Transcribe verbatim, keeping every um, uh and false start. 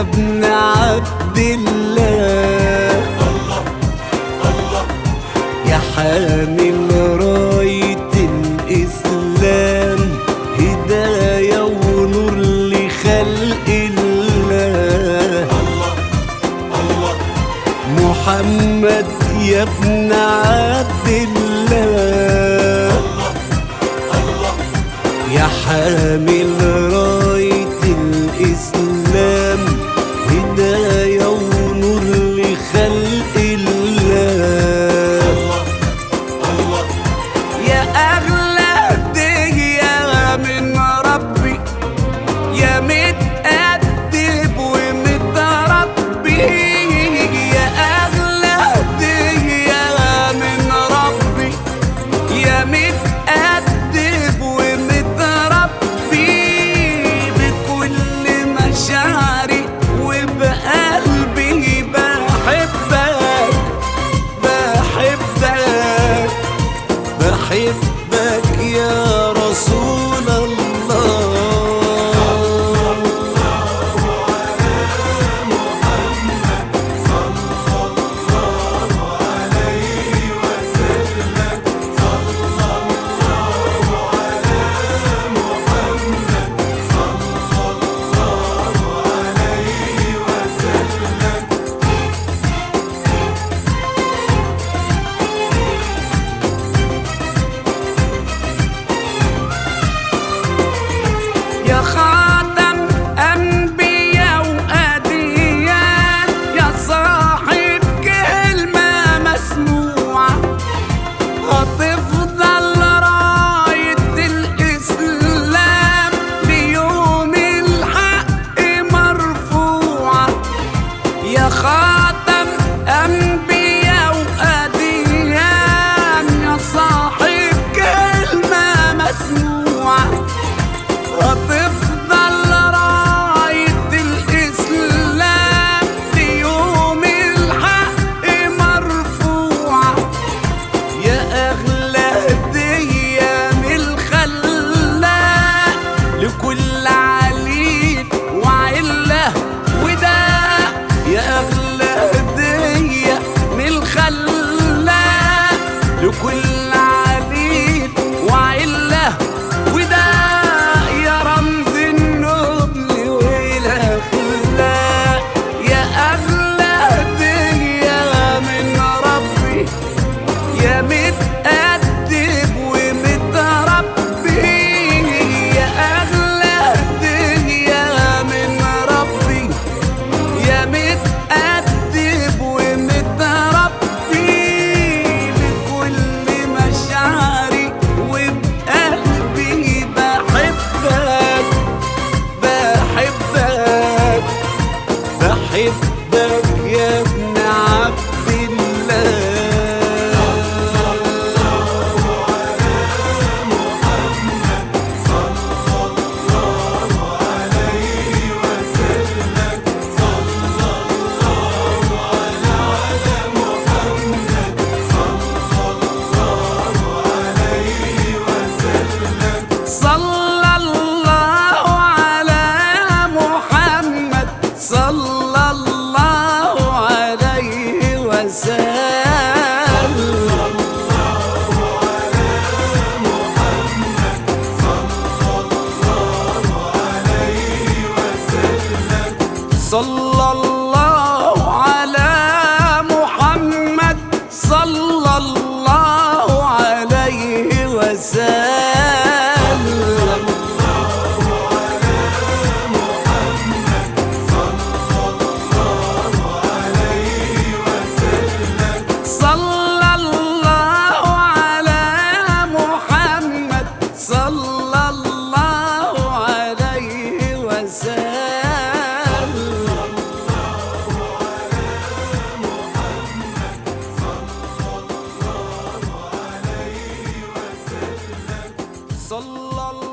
ابن عبد الله، الله الله يا حامل راية الإسلام، هداية ونور لخلق الله. الله الله محمد يا ابن عبد الله، الله يا حامل راية الإسلام، هداية ونور لخلق الله. الله يا أغلى هدية من ربي، يا متأدب ومتربي، يا أغلى هدية من ربي، يا متأدب ومتربي، بكل مشاعري وبقلبي بحبك بحبك بحبك يا رسول الله. يا خاتم أنبياء وأديان، يا صاحب كلمة مسموعة، هتفضل راية الإسلام ليوم الحق مرفوعة. يا خاتم أنبياء وأديان، يا صاحب كلمة مسموعة، هتفضل راية الإسلام ليوم الحق مرفوعة. يا أغلى هدية من الخلاق لكل عليل وعلة وداع، يا أغلى هدية من الخلاق لكل عليل وعلة وداع، يا رمز النبل والأخلاق، يا أغلى هدية من ربي، يا متأدب ومتربي، يا أغلى هدية من ربي، يا متأدب ومتربي، بكل مشاعري وبقلبي بحبك بحبك بحبك يا ابن عبد الله. صلى الله على محمد، صلى الله عليه وسلم. صلى الله على محمد، صلى الله عليه وسلم. صلى الله على محمد، صلى الله عليه وسلم. صلى الله